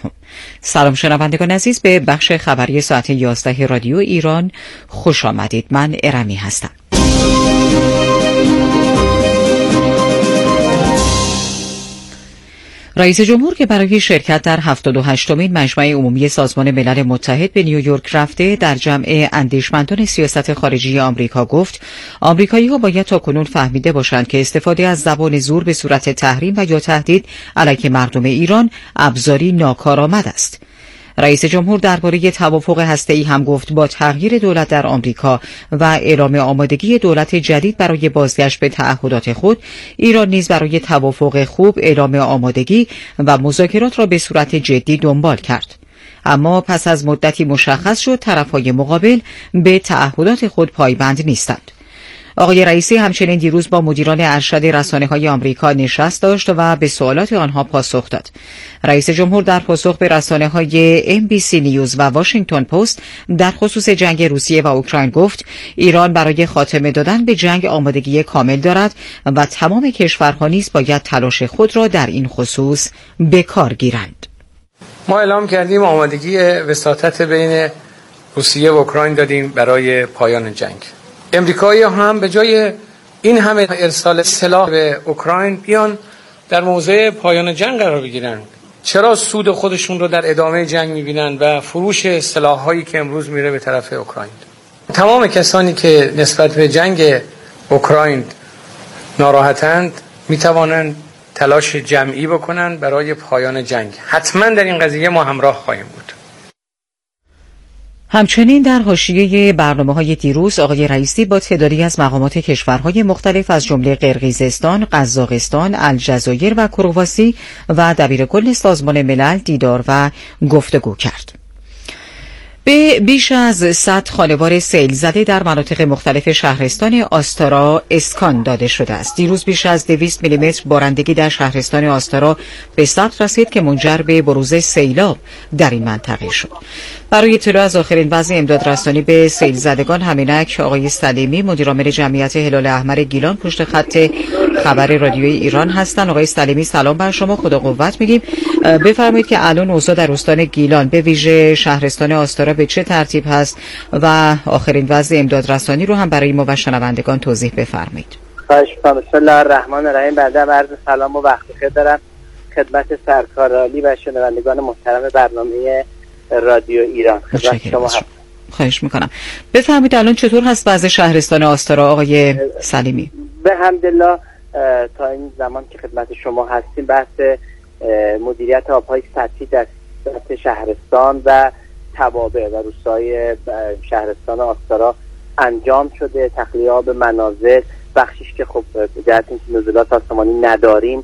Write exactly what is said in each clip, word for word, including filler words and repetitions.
سلام شنوندگان عزیز، به بخش خبری ساعت یازده رادیو ایران خوش آمدید. من ارمی هستم. رئیس جمهور که برای شرکت در هفتاد و هشتمین مجمع عمومی سازمان ملل متحد به نیویورک رفته، در جمع اندیشمندان سیاست خارجی آمریکا گفت آمریکایی‌ها باید تاکنون فهمیده باشند که استفاده از زبان زور به صورت تحریم و یا تهدید علیه مردم ایران ابزاری ناکارآمد است. رئیس جمهور درباره توافق هسته‌ای هم گفت با تغییر دولت در آمریکا و اعلام آمادگی دولت جدید برای بازگشت به تعهدات خود، ایران نیز برای توافق خوب اعلام آمادگی و مذاکرات را به صورت جدی دنبال کرد. اما پس از مدتی مشخص شد طرف‌های مقابل به تعهدات خود پایبند نیستند. آقای رئیسی همچنین دیروز با مدیران ارشد رسانه‌های آمریکا نشست داشت و به سوالات آنها پاسخ داد. رئیس جمهور در پاسخ به رسانه‌های ام بی سی نیوز و واشنگتن پست در خصوص جنگ روسیه و اوکراین گفت ایران برای خاتمه دادن به جنگ آمادگی کامل دارد و تمام کشورها نیز باید تلاش خود را در این خصوص به کار گیرند. ما اعلام کردیم آمادگی وساطت بین روسیه و اوکراین دادیم برای پایان جنگ. امریکایی هم به جای این همه ارسال سلاح به اوکراین بیان در موضع پایان جنگ قرار بگیرن. چرا سود خودشون رو در ادامه جنگ میبینن و فروش سلاح‌هایی که امروز میره به طرف اوکراین؟ تمام کسانی که نسبت به جنگ اوکراین ناراحتند میتوانند تلاش جمعی بکنن برای پایان جنگ. حتما در این قضیه ما همراه خواهیم بود. همچنین در حاشیه برنامه‌های دیروز آقای رئیسی با تعدادی از مقامات کشورهای مختلف از جمله قرقیزستان، قزاقستان، الجزایر و کرواسی و دبیرکل سازمان ملل دیدار و گفتگو کرد. به بیش از صد خانوار سیل زده در مناطق مختلف شهرستان آستارا اسکان داده شده است. دیروز بیش از دویست میلیمتر بارندگی در شهرستان آستارا به ثبت رسید که منجر به بروز سیلاب در این منطقه شد. برای اطلاع از آخرین وضع امداد رسانی به سیل زدگان همینک آقای سلیمی مدیرعامل جمعیت هلال احمر گیلان پشت خط خبر رادیوی ایران هستند. آقای سلیمی سلام بر شما، خدا قوت میگیم. بفرمایید که الان اوضاع در استان گیلان به ویژه شهرستان آستارا به چه ترتیب هست و آخرین وضع امداد رسانی رو هم برای ما و شنوندگان توضیح بفرمایید. خواهش می‌کنم. بسم الله الرحمن الرحیم. بعد از عرض سلام و وقت بخیر دارم خدمت سرکار عالی و شنوندگان محترم برنامه رادیو ایران. خدمت شما هستم. خواهش میکنم. بفرمایید الان چطور هست وضع شهرستان آستارا آقای سلیمی؟ به حمدالله تا این زمان که خدمت شما هستیم بحث مدیریت آبهای سطحی در سطح شهرستان و توابع و روستای شهرستان آستارا انجام شده. تخلیه آب منازل، بخشیش که خب جهت اینکه نزولات آسمانی نداریم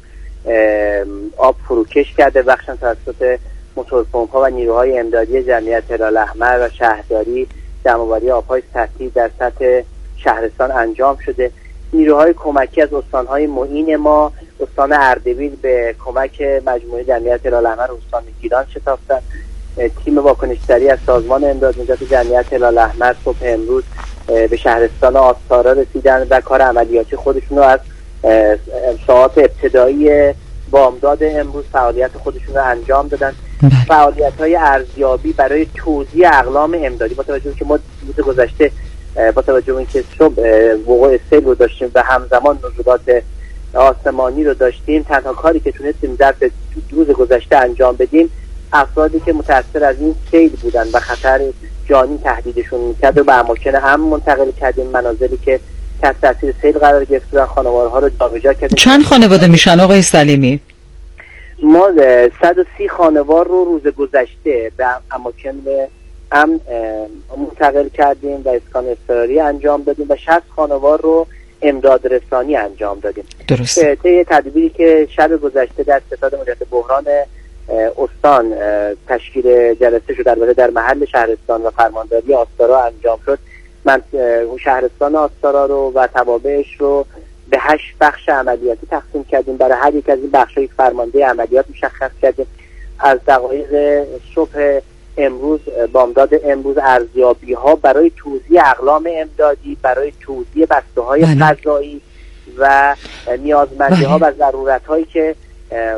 آب فروکش کرده، بخشش توسط موتورپمپ ها و نیروهای امدادی جمعیت هلال احمر و شهرداری جمع‌آوری آبهای سطحی در سطح شهرستان انجام شده. نیروهای کمکی از استانهای معین ما، استان اردبیل به کمک مجموعه جمعیت هلال احمر استان گیلان شتافتند. تیم واکنش‌گری از سازمان امداد نجات جمعیت هلال احمر صبح امروز به شهرستان آستارا رسیدن و کار عملیاتی خودشون رو از ساعات ابتدایی بامداد امروز فعالیت خودشون رو انجام دادن. فعالیت‌های ارزیابی برای توزیع اقلام امدادی با توجه که ما روز گذشته با توجه به اینکه صبح وقوع سیل رو داشتیم و همزمان نزولات آسمانی رو داشتیم، تنها کاری که تونستیم در روز گذشته انجام بدیم افرادی که متأثر از این سیل بودن و خطر جانی تهدیدشون می‌کرد و به اماکن امن منتقل کردیم. منازلی که تحت تاثیر سیل قرار گرفتن خانوارها رو جابجا کردیم. چند خانواده میشن آقای سلیمی؟ ما صد و سی خانوار رو روز گذشته به اماکن امن منتقل کردیم و اسکان اضطراری انجام دادیم و شصت خانوار رو امداد رسانی انجام دادیم. درسته. طی تدبیری که شب گذشته در ستاد مدیریت بحران استان تشکیل جلسه شد درباره در محل شهرستان و فرمانداری آستارا انجام شد، من شهرستان آستارا رو و توابعش رو به هشت بخش عملیاتی تقسیم کردیم. برای هر یک از این بخش‌ها یک فرمانده عملیات مشخص کردیم. از دقایق صبح امروز بامداد امروز ارزیابی‌ها برای توزیع اقلام امدادی، برای توزیع بسته‌های غذایی و نیازمندی‌ها و ضرورت‌هایی که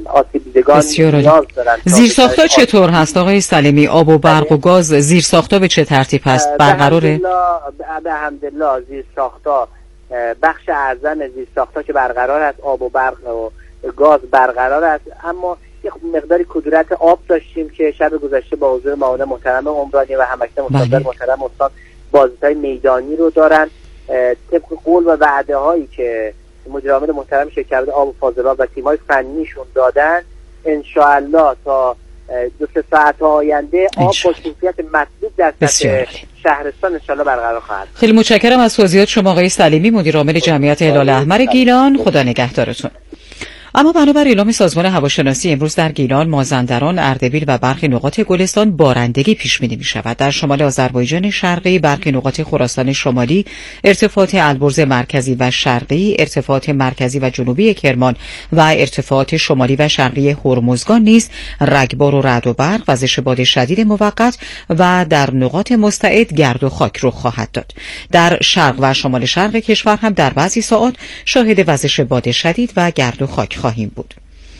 آسیب دیدگان نیاز دارن. زیرساخت‌ها چطور هست آقای سلیمی؟ آب و برق و گاز زیرساخت‌ها به چه ترتیب هست؟ برقراره؟ به حمدالله زیرساخت‌ها بخش اعظم زیرساخت‌ها که برقرار است، آب و برق و گاز برقرار است، اما یه مقداری کدورت آب داشتیم که شب گذشته با حضور معاون محترم عمرانی و همکتب مستقر محترم استاد بازدیدهای میدانی رو دارن. طبق قول و وعده هایی که مدیر عامل محترم شرکت آب و فاضلاب و تیم‌های فنیشون دادن، ان شاء الله تا دو سه ساعت آینده آب با کیفیت مطلوب در سطح شهرستان ان شاء الله برقرار خواهد. خیلی متشکرم از توضیحات شما آقای سلیمی، مدیر عامل جمعیت هلال احمر گیلان. خدا نگهدارتون. اما بنابر اعلام سازمان هواشناسی امروز در گیلان، مازندران، اردبیل و برخی نقاط گلستان بارندگی پیش بینی می شود. در شمال آذربایجان شرقی، برخی نقاط خراسان شمالی، ارتفاعات البرز مرکزی و شرقی، ارتفاعات مرکزی و جنوبی کرمان و ارتفاعات شمالی و شرقی هرمزگان نیز رگبار و رعد و برق، وزش باد شدید موقت و در نقاط مستعد گرد و خاک رخ خواهد داد. در شرق و شمال شرق کشور هم در بعضی ساعات شاهد وزش باد شدید و گرد و خاک خواهیم بود.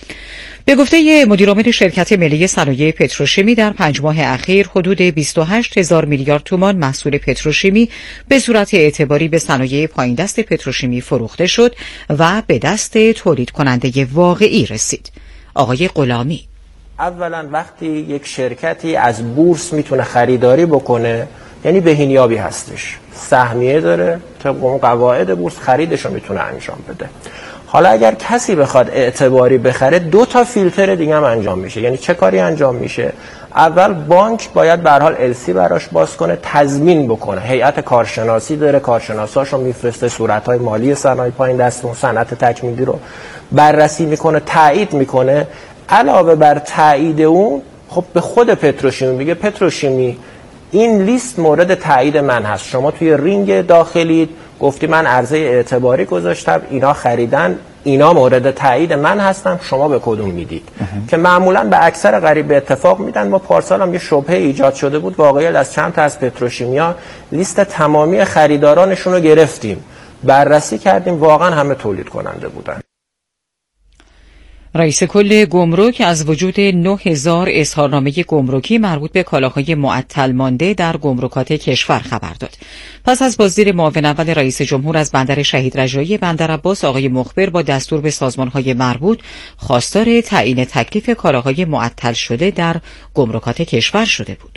به گفته مدیر عامل شرکت ملی صنایع پتروشیمی، در پنج ماه اخیر حدود بیست و هشت هزار میلیارد تومان محصول پتروشیمی به صورت اعتباری به صنایع پایین دست پتروشیمی فروخته شد و به دست تولید کننده واقعی رسید. آقای غلامی: اولا وقتی یک شرکتی از بورس میتونه خریداری بکنه یعنی بهینیابی هستش، سهمیه داره، طبق اون قواعد بورس خریدش رو میتونه انجام بده. حالا اگر کسی بخواد اعتباری بخره، دو تا فیلتر دیگه هم انجام میشه. یعنی چه کاری انجام میشه؟ اول بانک باید به هر حال السی براش باز کنه، تضمین بکنه، هیئت کارشناسی داره، کارشناساشو میفرسته، صورت‌های مالی صنایع پایین دست و صنعت تکمیلی رو بررسی میکنه، تایید میکنه. علاوه بر تایید اون، خب به خود پتروشیمی میگه پتروشیمی این لیست مورد تایید من هست، شما توی رینگ داخلی گفتی من عرضه اعتباری گذاشتم، اینا خریدن، اینا مورد تایید من هستن، شما به کدوم میدید؟ که معمولا به اکثر غریبه اتفاق میدن. ما پارسال هم یه شبهه ایجاد شده بود، واقعا از چند تا از پتروشیمیا لیست تمامی خریدارانشون رو گرفتیم، بررسی کردیم، واقعا همه تولید کننده بودن. رئیس کل گمرک از وجود نه هزار اظهارنامه گمرکی مربوط به کالاهای معطل مانده در گمرکات کشور خبر داد. پس از بازدید معاون اول رئیس جمهور از بندر شهید رجایی بندر عباس، آقای مخبر با دستور به سازمان‌های مربوط خواستار تعیین تکلیف کالاهای معطل شده در گمرکات کشور شده بود.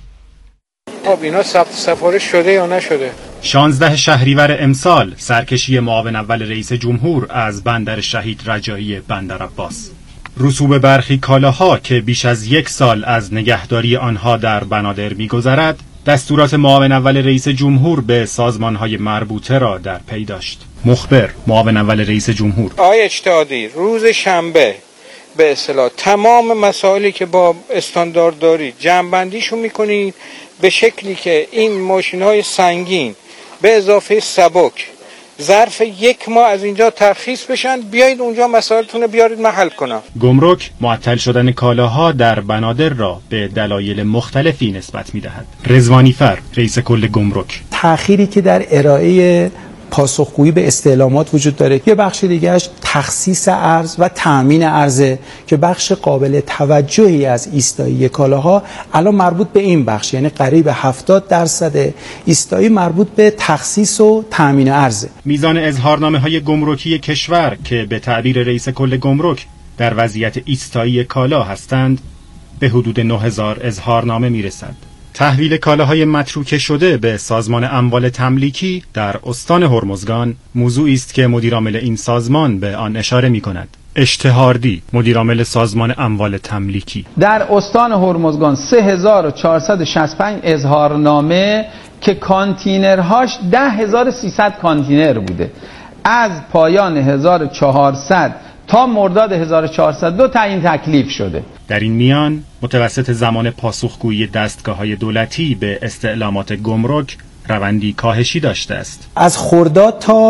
خب اینا ثبت سفارش شده یا نشده؟ شانزده شهریور امسال سرکشی معاون اول رئیس جمهور از بندر شهید رجایی بندر عباس. رسوب برخی کالاها که بیش از یک سال از نگهداری آنها در بنادر می‌گذرد، دستورات معاون اول رئیس جمهور به سازمان‌های مربوطه را در پی داشت. مخبر معاون اول رئیس جمهور: آقای اجتهادی، روز شنبه به اصطلاح تمام مسائلی که با استانداردداری جمع‌بندیشو می‌کنید به شکلی که این ماشین‌های سنگین به اضافه سبک ظرف یک ماه از اینجا ترخیص بشن، بیایید اونجا مسائلتون رو بیارید محل کنم. گمرک معطل شدن کالاها در بنادر را به دلایل مختلفی نسبت می‌دهد. رضوانی فر، رئیس کل گمرک: تأخیری که در ارائه پاسخگویی به استعلامات وجود داره، یه بخش دیگهش تخصیص ارز و تأمین ارزه که بخش قابل توجهی از ایستایی کالاها الان مربوط به این بخش، یعنی قریب هفتاد درصد ایستایی مربوط به تخصیص و تأمین ارزه. میزان اظهارنامه‌های گمرکی کشور که به تعبیر رئیس کل گمرک در وضعیت ایستایی کالا هستند به حدود نه هزار اظهارنامه میرسد. تحویل کالاهای متروکه شده به سازمان اموال تملیکی در استان هرمزگان موضوعی است که مدیرعامل این سازمان به آن اشاره می‌کند. اشتهاردی، مدیرعامل سازمان اموال تملیکی: در استان هرمزگان سه هزار و چهارصد و شصت و پنج اظهارنامه که کانتینرهاش ده هزار و سیصد کانتینر بوده، از پایان هزار و چهارصد تا مرداد هزار و چهارصد و دو تعیین تکلیف شده. در این میان متوسط زمان پاسخگویی دستگاه‌های دولتی به استعلامات گمرک روندی کاهشی داشته است. از خرداد تا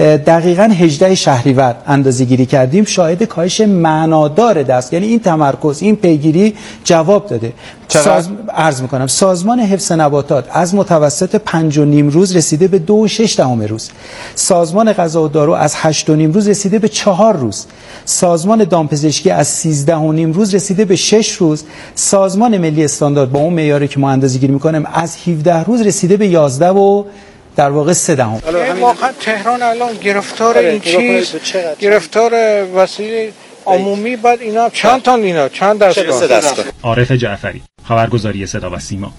دقیقاً هجدهم شهریور اندازه‌گیری کردیم، شاهد کاهش معنادار دست، یعنی این تمرکز، این پیگیری جواب داده. ساز... عرض میکنم سازمان حفظ نباتات از متوسط پنج و نیم روز رسیده به دو و شش دهم روز، سازمان غذا و دارو از هشت و نیم روز رسیده به چهار روز، سازمان دامپزشکی از سیزده و نیم روز رسیده به شش روز، سازمان ملی استاندارد با اون معیاری که ما اندازه‌گیری میکنیم از هفده روز رسیده به یازده و در واقع سه دهم. واقعا تهران الان گرفتار این چیز، گرفتار وسیله عمومی، بعد اینا چند تا اینا چند دستگاه. عارف جعفری، خبرگزاری صدا و سیما.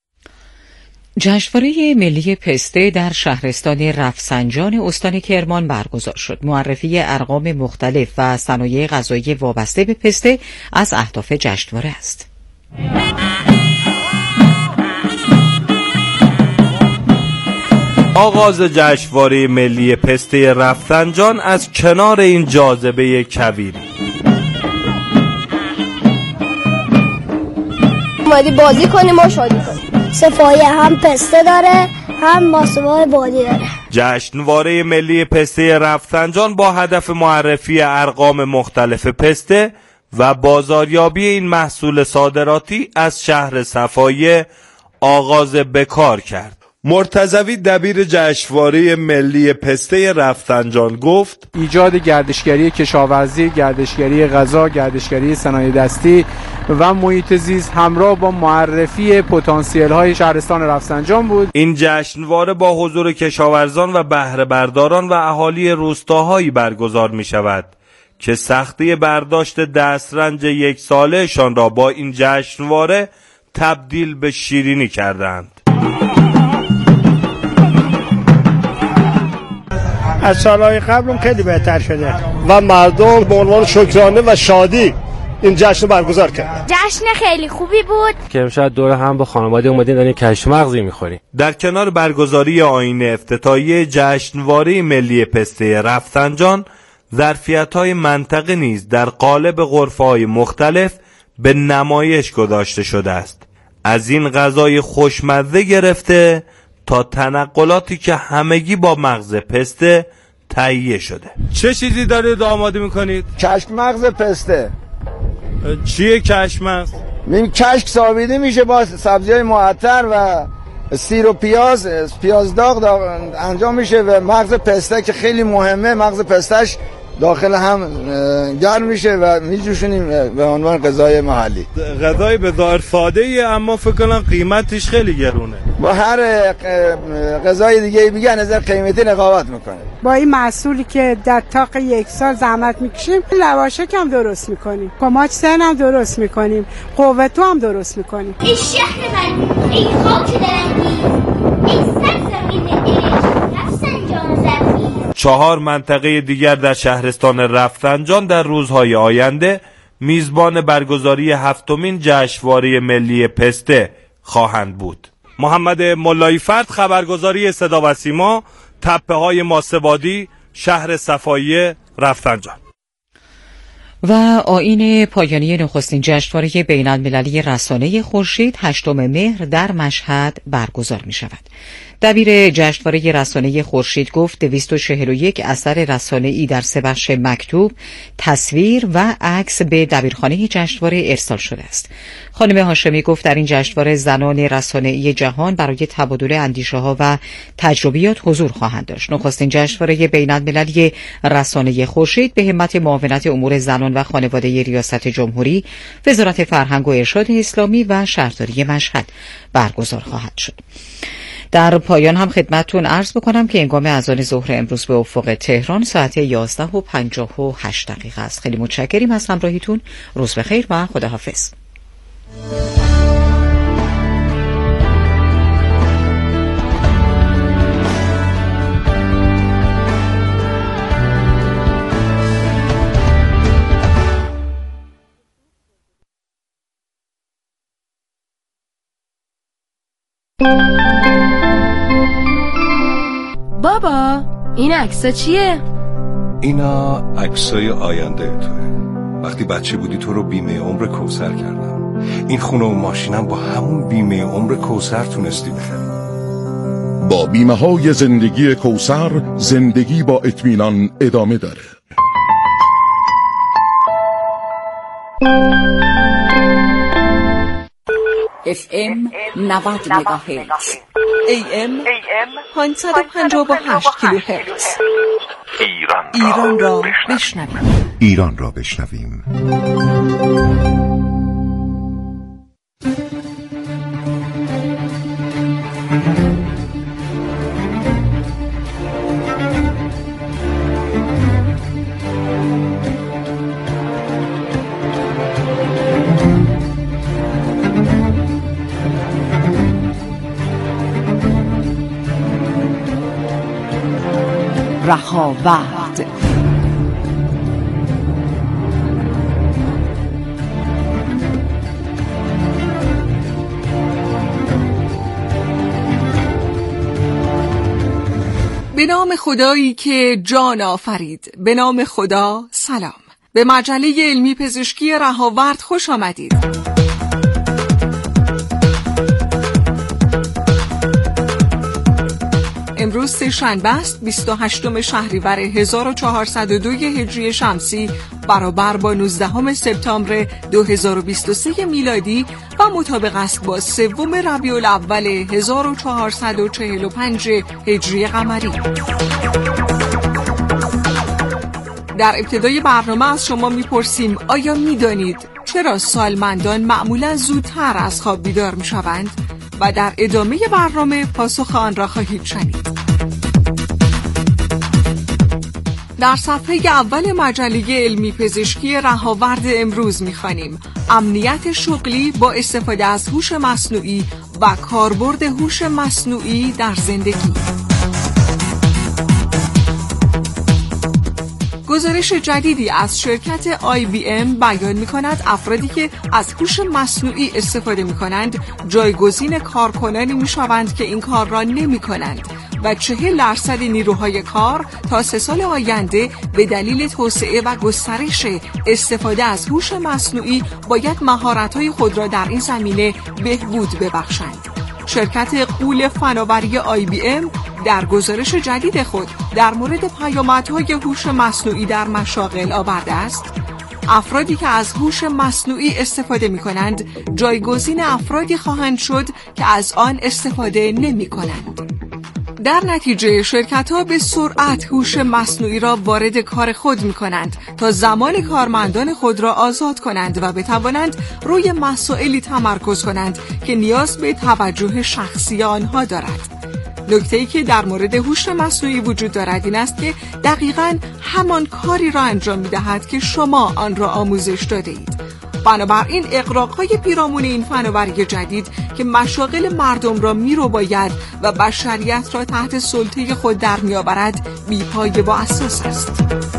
جشنواره ملی پسته در شهرستان رفسنجان استان کرمان برگزار شد. معرفی ارقام مختلف و صنایع غذایی وابسته به پسته از اهداف جشنواره است. آغاز جشنواره ملی پسته رفسنجان از کنار این جاذبه کویری. اومدی بازی کنیم و شادی کنیم. صفایه هم پسته داره هم ماسوای بادی داره. جشنواره ملی پسته رفسنجان با هدف معرفی ارقام مختلف پسته و بازاریابی این محصول صادراتی از شهر صفایه آغاز به کار کرد. مرتضوی دبیر جشنواره ملی پسته رفسنجان گفت ایجاد گردشگری کشاورزی، گردشگری غذا، گردشگری صنایع دستی و محیط زیست همراه با معرفی پتانسیل های شهرستان رفسنجان بود. این جشنواره با حضور کشاورزان و بهره برداران و اهالی روستاهایی برگزار می شود که سختی برداشت دسترنج یک سالهشان را با این جشنواره تبدیل به شیرینی کردند. از سالهای قبل خیلی بهتر شده و مردم به عنوان شکرانه و شادی این جشن برگزار کرد. جشن خیلی خوبی بود که امشب دور هم با خانواده اومدیم داریم کشک مغزی میخوریم. در کنار برگزاری آیین افتتاحیه جشنواره ملی پسته رفسنجان، ظرفیت‌های منطقه نیز در قالب غرفه‌های مختلف به نمایش گذاشته شده است. از این غذای خوشمزه گرفته تا تنقلاتی که همگی با مغز پسته تهیه شده. چه چیزی دارید آماده میکنید؟ کشک مغز پسته. چیه کشک مغز؟ این کشک سابیده میشه با سبزی‌های معطر و سیر و پیاز، پیاز داغ, داغ انجام میشه و مغز پسته که خیلی مهمه، مغز پستهش داخل هم گرم میشه و میجوشونیم به عنوان غذای محلی. غذای به ظاهر ساده ای اما فکر کنم قیمتش خیلی گرونه. با هر غذای دیگه بگن نظر قیمتی رقابت میکنه. با این محصولی که در طاق یک سال زحمت میکشیم، لواشک هم درست میکنیم، کماچ سن هم درست میکنیم، قوتو هم درست میکنیم. این شهر من، این خاک درنگی، این سرزمین عشق، رفسنجان زرفی. چهار منطقه دیگر در شهرستان رفسنجان در روزهای آینده میزبان برگزاری هفتمین جشنواره ملی پسته خواهند بود. محمد ملایی فرد، خبرگزاری صدا و سیما، تپه های ماسه‌بادی، شهر صفایه، رفسنجان. و آیین پایانی نخستین جشنواره بین المللی رسانه خورشید هشتم مهر در مشهد برگزار می شود. دبیر جشنواره رسانه خورشید گفت دویست و چهل و یک اثر رسانه‌ای در سه بخش مکتوب، تصویر و عکس به دبیرخانه جشنواره ارسال شده است. خانم هاشمی گفت در این جشنواره زنان رسانه‌ای جهان برای تبادل اندیشه‌ها و تجربیات حضور خواهند داشت. نخستین جشنواره بین المللی رسانه خورشید به همت معاونت امور زنان و خانواده ریاست جمهوری، وزارت فرهنگ و ارشاد اسلامی و شهرداری مشهد برگزار خواهد شد. در پایان هم خدمتتون عرض بکنم که هنگام اذان ظهر امروز به افق تهران ساعت یازده و پنجاه و هشت دقیقه است. خیلی متشکریم از همراهیتون. روز بخیر و خداحافظ. بابا این عکسا چیه؟ اینا عکسای آینده توه. وقتی بچه بودی تو رو بیمه عمر کوثر کردم. این خونه و ماشینم با همون بیمه عمر کوثر تونستی بخری. با بیمه های زندگی کوثر زندگی با اطمینان ادامه داره. اف ام نود مگاهرتز، ای ام پانصد و پنجاه و هشت کیلوهرتز. ایران را بشنویم. ایران را بشنویم. رهاورد. به نام خدایی که جان آفرید. به نام خدا. سلام. به مجله علمی پزشکی رهاورد خوش آمدید. امروز سه شنبه است، بیست و هشتم شهریور هزار و چهارصد و دو هجری شمسی برابر با نوزدهم سپتامبر دو هزار و بیست و سه میلادی و مطابق است با سوم ربیع الاول هزار و چهارصد و چهل و پنج هجری قمری. در ابتدای برنامه از شما میپرسیم آیا میدانید چرا سالمندان معمولا زودتر از خواب بیدار میشوند؟ و در ادامه برنامه پاسخ آن را خواهید شنید. در صفحه اول مجله علمی پزشکی رهاورد امروز می‌خوانیم امنیت شغلی با استفاده از هوش مصنوعی و کاربرد هوش مصنوعی در زندگی. گزارش جدیدی از شرکت آی بی ام بیان می‌کند افرادی که از هوش مصنوعی استفاده می‌کنند جایگزین کارکنانی می‌شوند که این کار را نمی‌کنند و چهل درصد نیروهای کار تا سه سال آینده به دلیل توسعه و گسترش استفاده از هوش مصنوعی باید مهارت‌های خود را در این زمینه بهبود ببخشند. شرکت غول فناوری آی بی ام در گزارش جدید خود در مورد پیامدهای هوش مصنوعی در مشاغل آورده است افرادی که از هوش مصنوعی استفاده می‌کنند جایگزین افرادی خواهند شد که از آن استفاده نمی‌کنند. در نتیجه شرکت‌ها به سرعت هوش مصنوعی را وارد کار خود می‌کنند تا زمان کارمندان خود را آزاد کنند و بتوانند روی مسائلی تمرکز کنند که نیاز به توجه شخصی آنها دارد. نکته‌ای که در مورد هوش مصنوعی وجود دارد این است که دقیقاً همان کاری را انجام می‌دهد که شما آن را آموزش داده‌اید. بنابراین اغراق‌های پیرامون این فناوری جدید که مشاغل مردم را می‌رباید و بشریت را تحت سلطه خود در می‌آورد بی‌پایه و اساس است.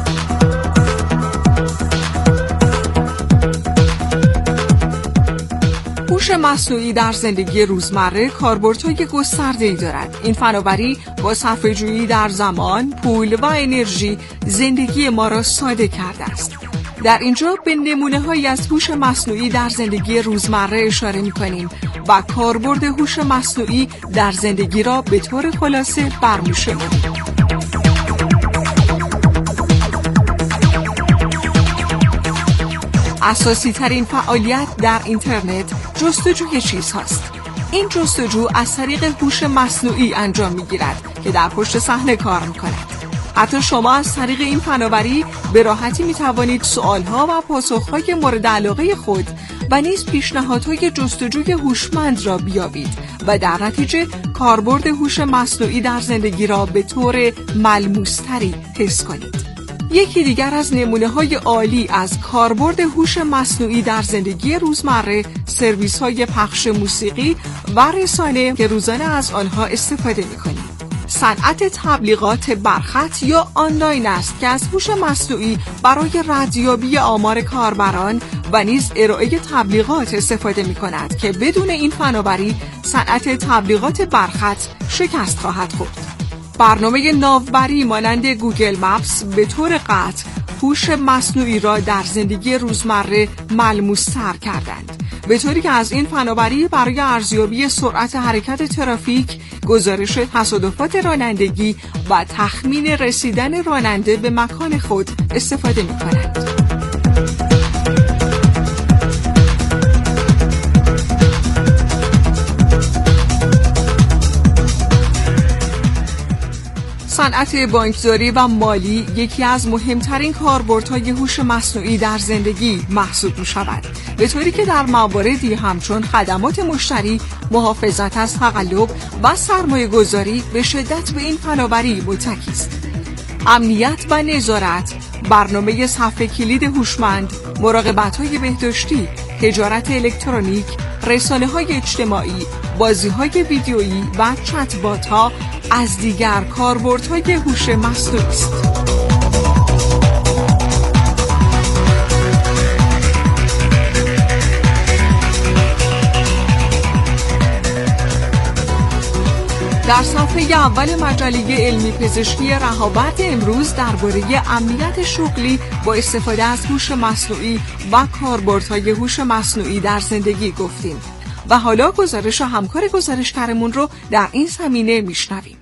هوش مصنوعی در زندگی روزمره کاربردهای گسترده‌ای دارد. این فناوری با صرفه‌جویی در زمان، پول و انرژی زندگی ما را ساده کرده است. در اینجا به نمونه‌هایی از هوش مصنوعی در زندگی روزمره اشاره می‌کنیم و کاربرد هوش مصنوعی در زندگی را به طور خلاصه برمی‌شماریم. اساسی ترین فعالیت در اینترنت جستجوی چیزهاست. این جستجو از طریق هوش مصنوعی انجام می‌گیرد که در پشت صحنه کار می‌کند. حتی شما از طریق این فناوری به راحتی می‌توانید سوال‌ها و پاسخ‌های مورد علاقه خود و نیز پیشنهادهای جستجوی هوشمند را بیابید و در نتیجه کاربرد هوش مصنوعی در زندگی را به طور ملموس‌تری حس کنید. یکی دیگر از نمونه‌های عالی از کاربرد هوش مصنوعی در زندگی روزمره سرویس‌های پخش موسیقی و رسانه که روزانه از آنها استفاده می‌کنیم. صنعت تبلیغات برخط یا آنلاین است که از هوش مصنوعی برای ردیابی آمار کاربران و نیز ارائه تبلیغات استفاده می‌کند که بدون این فناوری صنعت تبلیغات برخط شکست خواهد خورد. برنامه ناوبری مانند گوگل مپس به طور قطع هوش مصنوعی را در زندگی روزمره ملموس‌تر کردند. به طوری که از این فناوری برای ارزیابی سرعت حرکت ترافیک، گزارش تصادفات رانندگی و تخمین رسیدن راننده به مکان خود استفاده می‌کنند. صنعت بانکداری و مالی یکی از مهمترین کاربردهای هوش مصنوعی در زندگی محسوب می شود، به طوری که در مواردی همچون خدمات مشتری، محافظت از تقلب و سرمایه گذاری به شدت به این فناوری متکی است. امنیت و نظارت، برنامه صفحه کلید هوشمند، مراقبت‌های بهداشتی، تجارت الکترونیک، رسانه‌های اجتماعی، بازی‌های ویدیویی و چت‌بات‌ها از دیگر کاربردهای هوش مصنوعی است. در صفحه اول مجله علمی پزشکی رهاورد امروز درباره امنیت شغلی با استفاده از هوش مصنوعی و کاربردهای هوش مصنوعی در زندگی گفتیم و حالا گزارش و همکار گزارشگرمون رو در این زمینه میشنویم.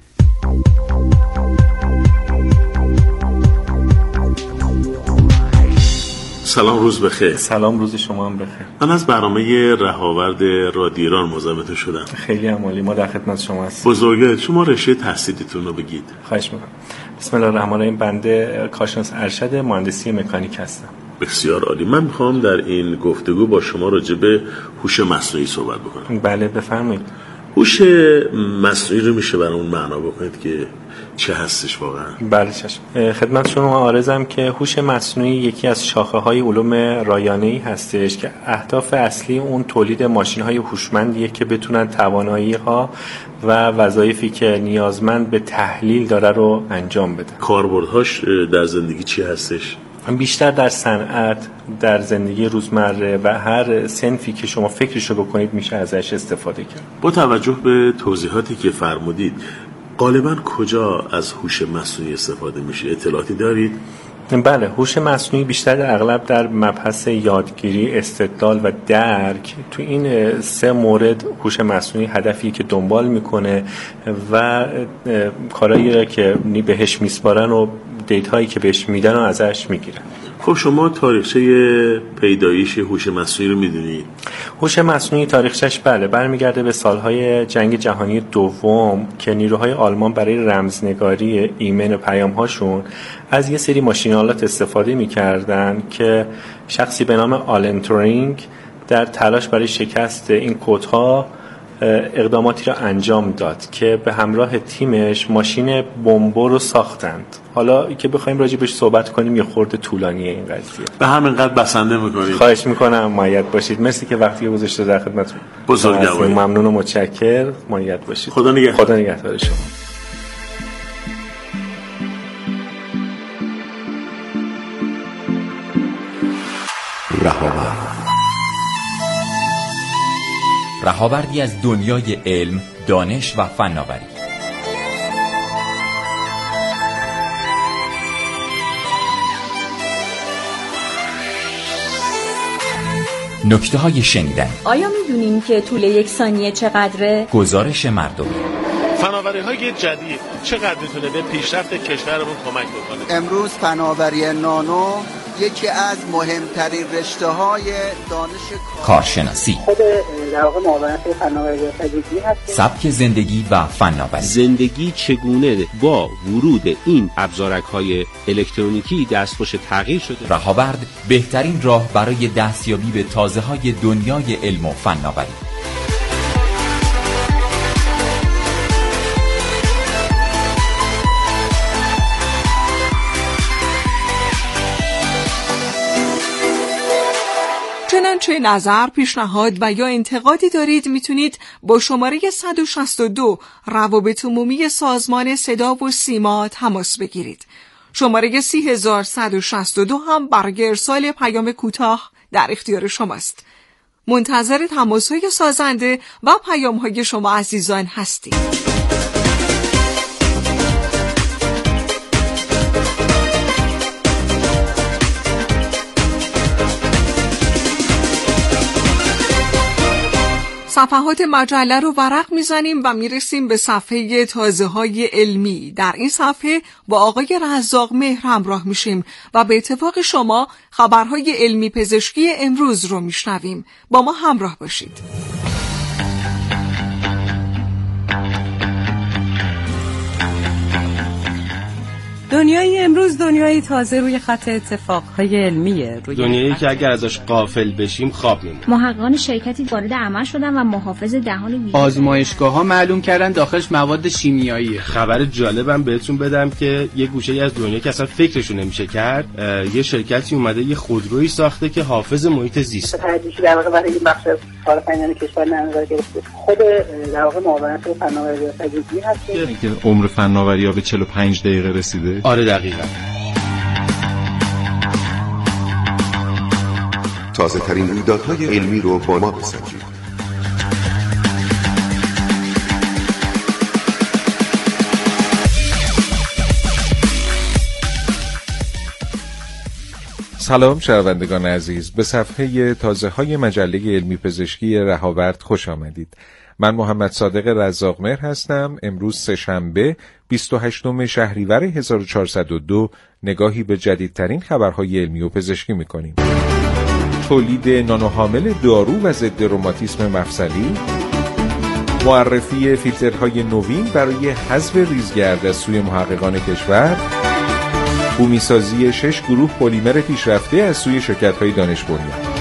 سلام، روز بخیر. سلام، روز شما هم بخیر. من از برنامه رهاورد رادیو ایران مزاحمتون شدم. خیلی عالی، ما در خدمت شما هستیم. بزرگوار، شما رشته تحصیلیتون رو بگید. خواهش می‌کنم. بسم الله الرحمن الرحیم. بنده کارشناس ارشد مهندسی مکانیک هستم. بسیار عالی. من می‌خوام در این گفتگو با شما راجع به هوش مصنوعی صحبت بکنم. بله، بفرمایید. هوش مصنوعی رو میشه برامون معنا بکنید که چه هستش واقعا؟ بله چشم. خدمت شما عارضم که هوش مصنوعی یکی از شاخه‌های علوم رایانه‌ای هستش که اهداف اصلی اون تولید ماشین‌های هوشمندیه که بتونن توانایی‌ها و وظایفی که نیازمند به تحلیل داره رو انجام بده. کاربردهاش در زندگی چی هستش؟ بیشتر در صنعت، در زندگی روزمره و هر صنفی که شما فکرشو بکنید میشه ازش استفاده کرد. با توجه به توضیحاتی که فرمودید، غالباً کجا از هوش مصنوعی استفاده میشه؟ اطلاعاتی دارید؟ بله، هوش مصنوعی بیشتر در اغلب در مبحث یادگیری، استدلال و درک. تو این سه مورد هوش مصنوعی هدفی که دنبال میکنه و کارهایی را که بهش میسپارن و دیتایی که بهش میدن و ازش میگیرن. خب شما تاریخچه پیدایش هوش مصنوعی رو میدونید؟ هوش مصنوعی تاریخچش بله برمیگرده به سالهای جنگ جهانی دوم که نیروهای آلمان برای رمزنگاری ایمن و پیام‌هاشون از یه سری ماشین‌آلات استفاده می‌کردن که شخصی به نام آلن تورینگ در تلاش برای شکست این کدها اقداماتی را انجام داد که به همراه تیمش ماشین بمبو رو ساختند. حالا که بخوایم راجع بهش صحبت کنیم یه خورده طولانیه این قضیه. به همینقدر بسنده می‌کنید. خواهش می‌کنم مایت باشید. مرسی که وقتی گذاشته در خدمتتون. بزرگوار. ممنون و متشکر. مایت باشید. خدا نگهدار. خدا نگهدار شما. رهاورد رهاوردی از دنیای علم، دانش و فناوری. نکته های شنیدن. آیا میدونین که طول یک ثانیه چقدره؟ گزارش مردمی. فناوری های جدید چقدر میتونه به پیشرفت کشورمون کمک بکنه؟ امروز فناوری نانو یکی از مهمترین رشته های دانش کارشناسی، خود در واقع معاونت فناوری پزشکی هست، سبک زندگی و فناوری. زندگی چگونه با ورود این ابزارک‌های الکترونیکی دستخوش تغییر شده. رهاورد بهترین راه برای دستیابی به تازه‌های دنیای علم و فناوری. چنانچه نظر، پیشنهاد و یا انتقادی دارید میتونید با شماره صد و شصت و دو روابط عمومی سازمان صدا و سیما تماس بگیرید. شماره سی هزار صد و شصت و دو هم برای ارسال پیام کوتاه در اختیار شماست. منتظر تماس‌های سازنده و پیام‌های شما عزیزان هستیم. صفحات مجله رو ورق میزنیم و میرسیم به صفحه تازه های علمی. در این صفحه با آقای رزاق مهر همراه میشیم و به اتفاق شما خبرهای علمی پزشکی امروز رو میشنویم. با ما همراه باشید. دنیای امروز دنیای تازه روی خط اتفاقهای علمیه، روی دنیایی که اگر ازش غافل بشیم خواب میمونیم. محققان شرکتی وارد عمل شدن و محافظ دهان ویژه آزمایشگاه‌ها معلوم کردن داخلش مواد شیمیاییه. خبر جالبم بهتون بدم که یه گوشه‌ای از دنیا که اصلا فکرشو نمیشه کرد، یه شرکتی اومده یه خودرویی ساخته که حافظ محیط زیست. تدریجی در واقع برای این بخش کار فنی کشور نظر گرفته. خود در واقع معاونت فناوری و تجهیزی هست که عمر فناوری‌ها به چهل و پنج دقیقه رسیده. آره دقیقاً. تازه ترین رویدادهای علمی رو با ما بسنجید. سلام شنوندگان عزیز، به صفحه تازه های مجله علمی پزشکی رهاورد خوش آمدید. من محمد صادق رزاق مهر هستم. امروز سه‌شنبه بیست و هشتم شهریور هزار و چهارصد و دو نگاهی به جدیدترین خبرهای علمی و پزشکی می‌کنیم. تولید نانوحامل دارو و ضد روماتیسم مفصلی، معرفی فیلترهای نوین برای حذف ریزگرد از سوی محققان کشور، بومیسازی شش گروه پلیمر پیشرفته از سوی شرکت‌های دانش بنیان.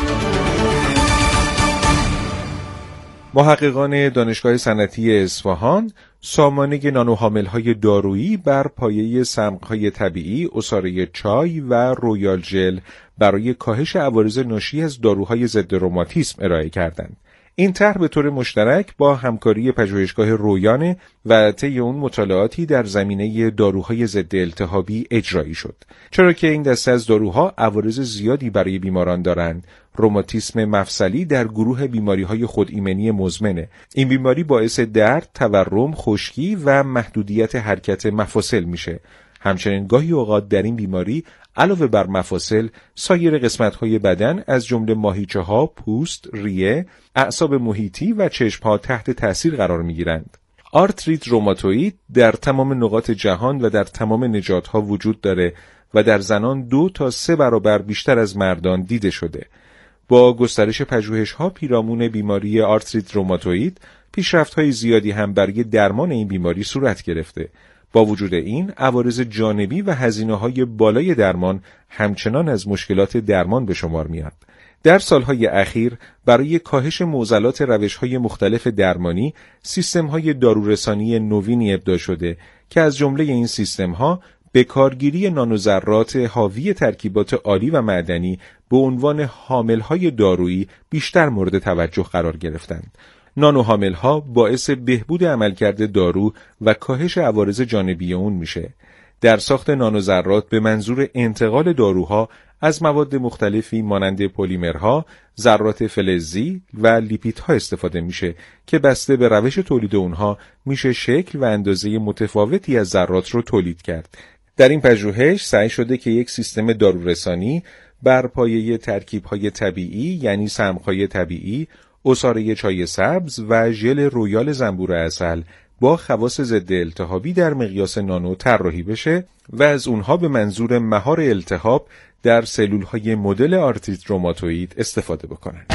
محققان دانشگاه صنعتی اصفهان سامانه نانوحامل‌های دارویی بر پایه سمق‌های طبیعی، عصاره چای و رویال ژل برای کاهش عوارض ناشی از داروهای ضد روماتیسم ارائه کردند. این طرح به طور مشترک با همکاری پژوهشگاه رویان و طی اون مطالعاتی در زمینه داروهای ضد التهابی اجرایی شد. چرا که این دسته از داروها عوارض زیادی برای بیماران دارند. روماتیسم مفصلی در گروه بیماری‌های خودایمنی مزمنه. این بیماری باعث درد، تورم، خشکی و محدودیت حرکت مفاصل میشه. همچنین گاهی اوقات در این بیماری علاوه بر مفاصل، سایر قسمت‌های بدن از جمله ماهیچه‌ها، پوست، ریه، اعصاب محیطی و چشم‌ها تحت تأثیر قرار می‌گیرند. آرتریت روماتوئید در تمام نقاط جهان و در تمام نژادها وجود داره و در زنان دو تا سه برابر بیشتر از مردان دیده شده. با گسترش پژوهش‌ها پیرامون بیماری آرتریت روماتوئید، پیشرفت‌های زیادی هم برای درمان این بیماری صورت گرفته. با وجود این، عوارض جانبی و هزینه‌های بالای درمان همچنان از مشکلات درمان به شمار میاد. در سالهای اخیر برای کاهش معضلات روش‌های مختلف درمانی، سیستم‌های دارورسانی نوینی ابداع شده که از جمله این سیستم‌ها به کارگیری نانوذرات حاوی ترکیبات آلی و معدنی به عنوان حامل‌های دارویی بیشتر مورد توجه قرار گرفتند. نانوحامل‌ها باعث بهبود عملکرد دارو و کاهش عوارض جانبی اون میشه. در ساخت نانوذرات به منظور انتقال داروها از مواد مختلفی مانند پلیمرها، ذرات فلزی و لیپیدها استفاده میشه که بسته به روش تولید اونها میشه شکل و اندازه متفاوتی از ذرات رو تولید کرد. در این پژوهش سعی شده که یک سیستم دارورسانی بر پایه ترکیب‌های طبیعی یعنی سمق‌های طبیعی، عصاره چای سبز و ژل رویال زنبور عسل با خواص ضد التهابی در مقیاس نانو طراحی بشه و از اونها به منظور مهار التهاب در سلول‌های مدل آرتریت روماتوئید استفاده بکنن.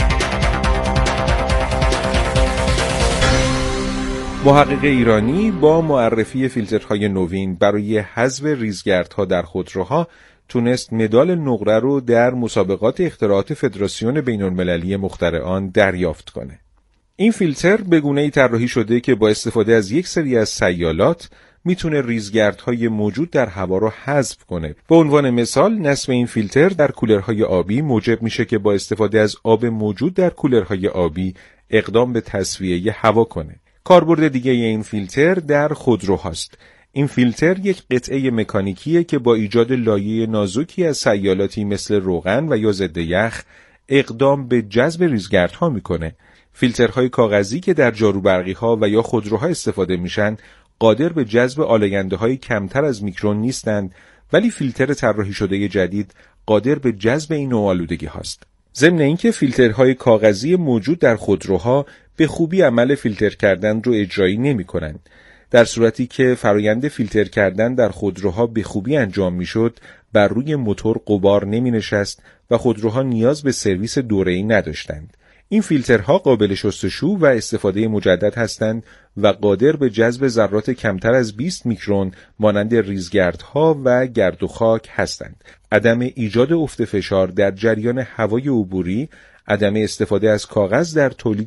محقق ایرانی با معرفی فیلترهای نوین برای حذف ریزگردها در خودروها تونست مدال نقره رو در مسابقات اختراعات فدراسیون بین‌المللی مخترعان دریافت کنه. این فیلتر به گونه‌ای طراحی شده که با استفاده از یک سری از سیالات میتونه ریزگردهای موجود در هوا رو حذف کنه. به عنوان مثال، نصب این فیلتر در کولرهای آبی موجب میشه که با استفاده از آب موجود در کولرهای آبی اقدام به تصفیه هوا کنه. کاربرد دیگه این فیلتر در خودروهاست. این فیلتر یک قطعه مکانیکیه که با ایجاد لایه نازکی از سیالاتی مثل روغن و یا ضد یخ اقدام به جذب ریزگردها میکنه. فیلترهای کاغذی که در جاروبرقی‌ها و یا خودروها استفاده میشن قادر به جذب آلاینده‌های کمتر از میکرون نیستند، ولی فیلتر طراحی شده جدید قادر به جذب این نوع آلودگی هاست. ضمن اینکه فیلترهای کاغذی موجود در خودروها به خوبی عمل فیلتر کردن رو اجرایی نمی کنند. در صورتی که فرایند فیلتر کردن در خودروها به خوبی انجام می شد، بر روی موتور غبار نمی نشست و خودروها نیاز به سرویس دوره‌ای نداشتند. این فیلترها قابل شستشو و استفاده مجدد هستند و قادر به جذب ذرات کمتر از بیست میکرون مانند ریزگردها و گرد و خاک هستند. عدم ایجاد افت فشار در جریان هوای عبوری، عدم استفاده از کاغذ در تولید